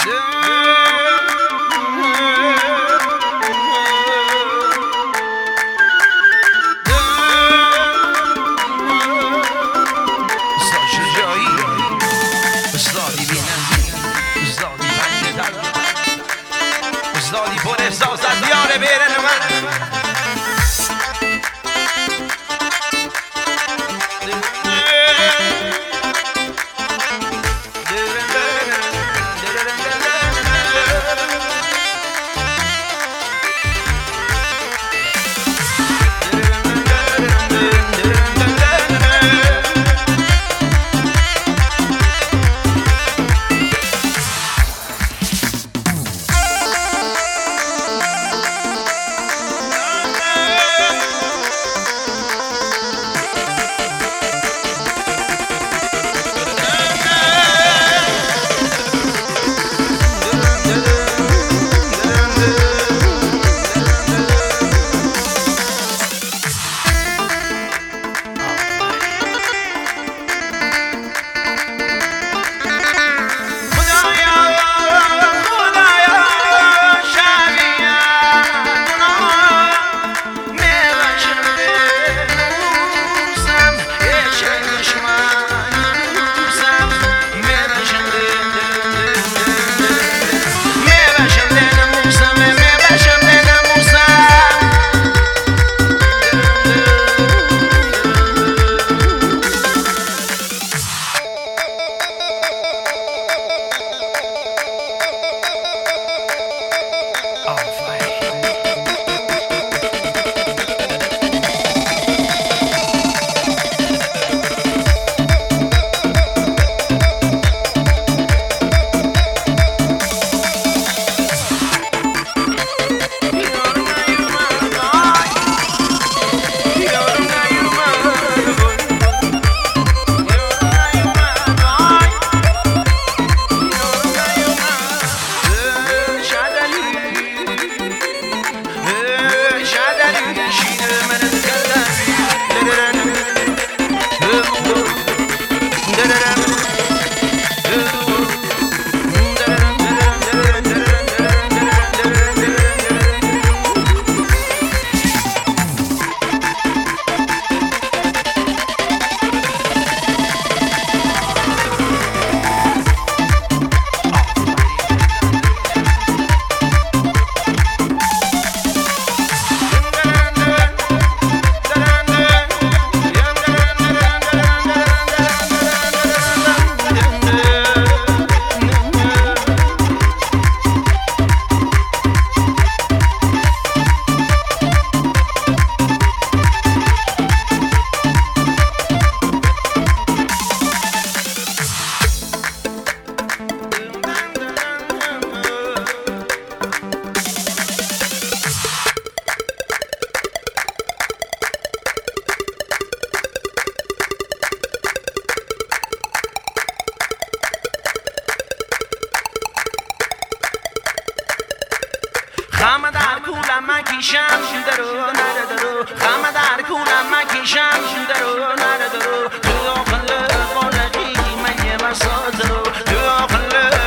خم در کولم مکیشم درو نردرو خم در کولم مکیشم درو نردرو تو آخل بالقی من یه بساترو تو آخل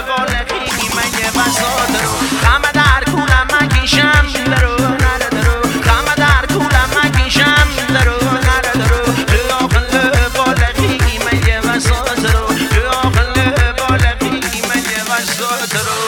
بالقی من یه بساترو خم در کولم مکیشم درو نردرو خم در کولم مکیشم درو نردرو تو آخل بالقی من یه بساترو تو آخل بالقی من یه بساترو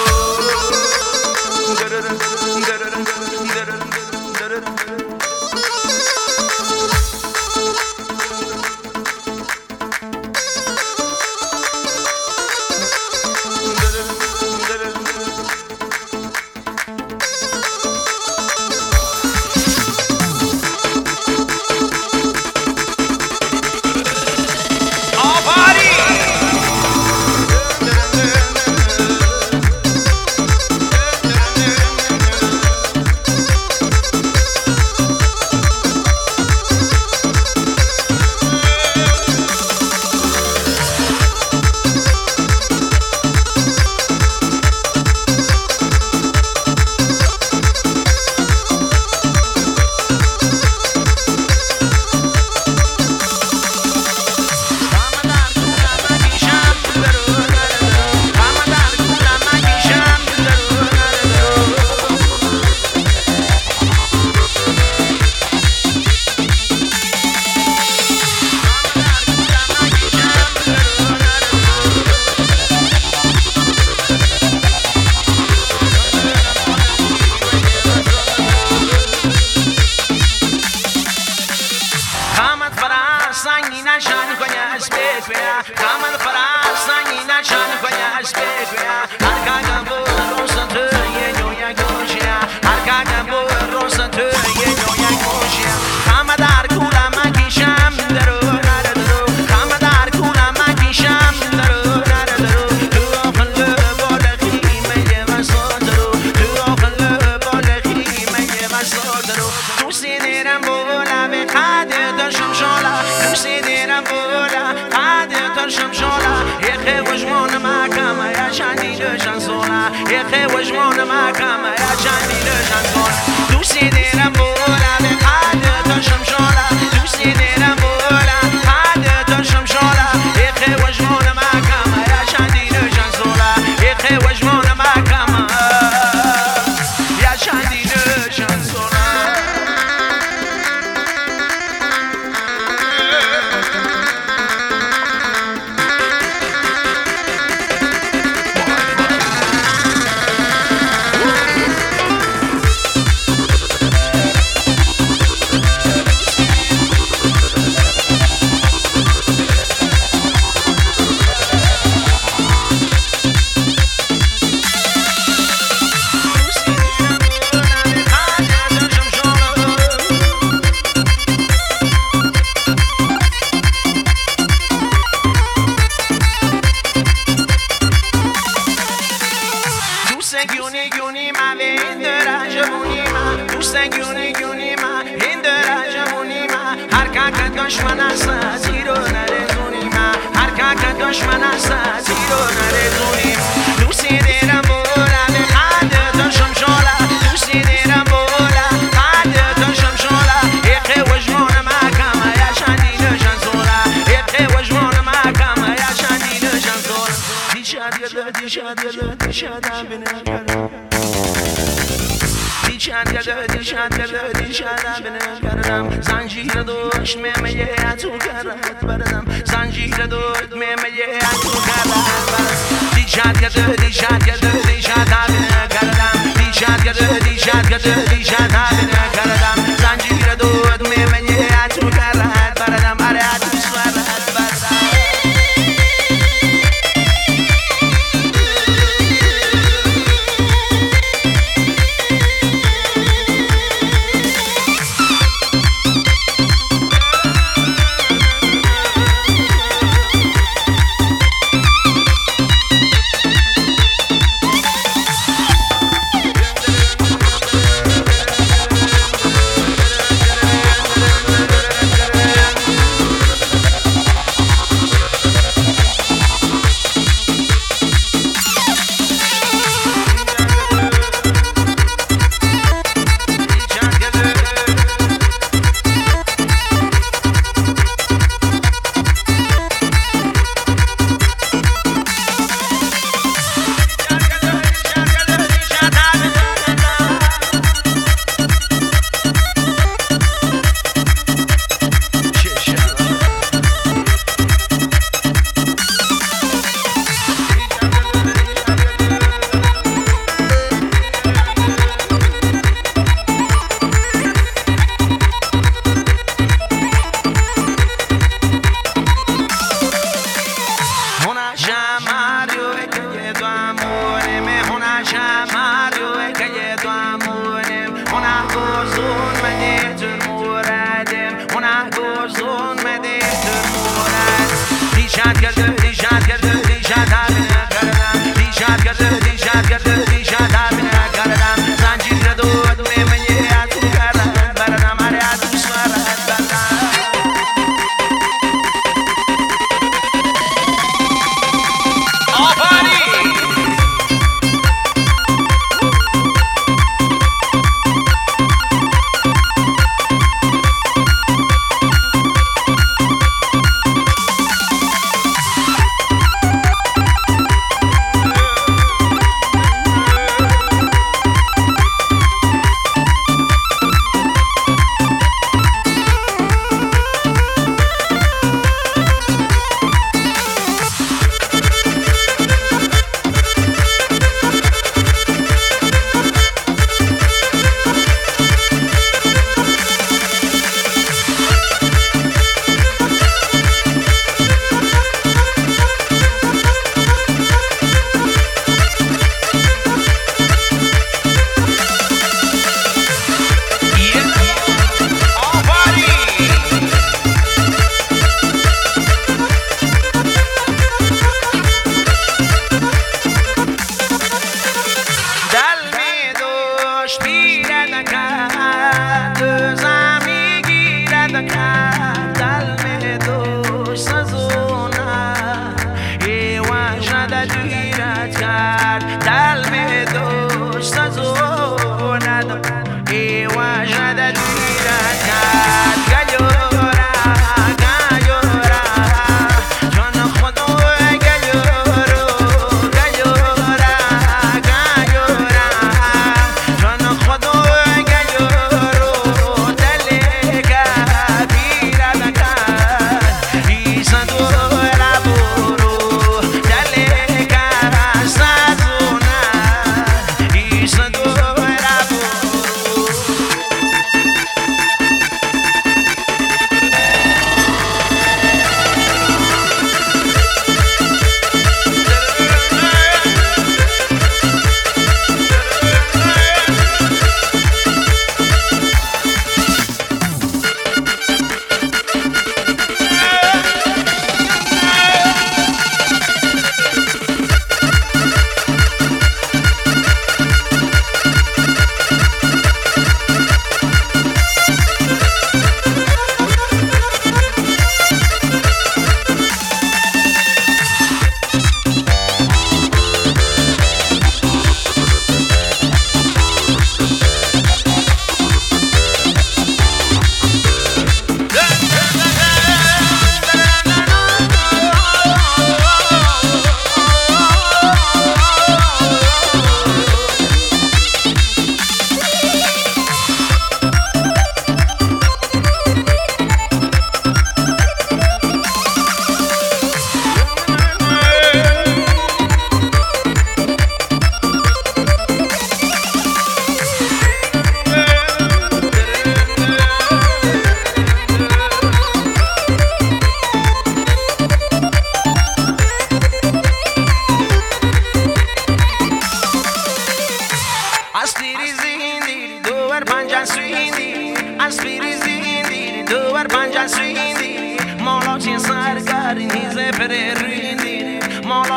محکم یا چندین شنزون دوستی دیرم بولم قد تا شمشالا دوستی دیرم بولم قد تا شمشالا ایخ وجمون محکم یا چندین شنزولا ایخ وجمون محکم یا چندین شنزولا گونی من این درجمونی من دوست گونی من این درجمونی من هر که دشمن است زیرو نرزونی من هر که دشمن است زیرو نرزونی دوستی دیرم بولم قد تا شمشالا دوستی دیرم بولم قد تا شمشالا ایخ وجمون محکم یا چندین شنزولا ایخ وجمون محکم یا چندین شنزولا دیشاد بنکردم زنجیر دوش میمیه تو کرد بردم زنجیر دوش میمیه تو کرد بردم دیشاد بنکردم دیشاد بنکردم زنجیر دوش میمیه تو کرد بردم آره دوست برد بردم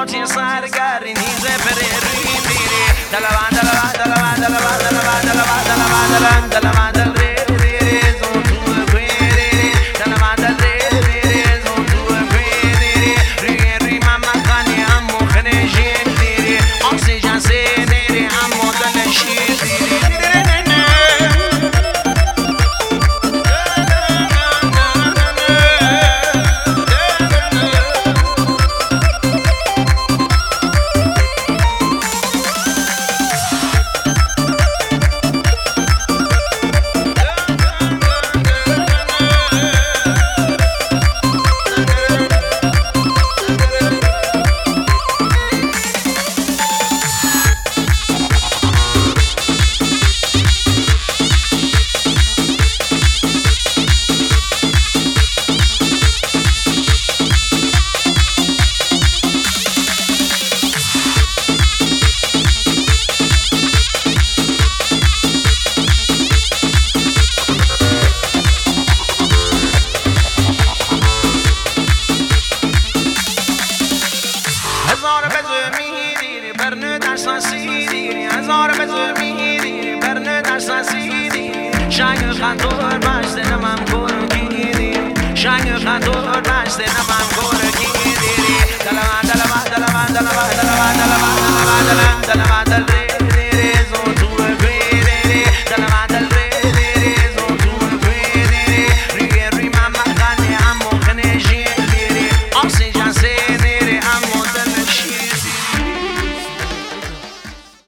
باتی سرگری نیزه پررین دیری دلوان دلوان دلوان دلوان دلوان دلوان دلوان دلوان دلوان شنگ خطور بسته نمم گرگیری شنگ خطور بسته نمم گرگیری دلوان دلوان دلوان دلوان دلوان دلوان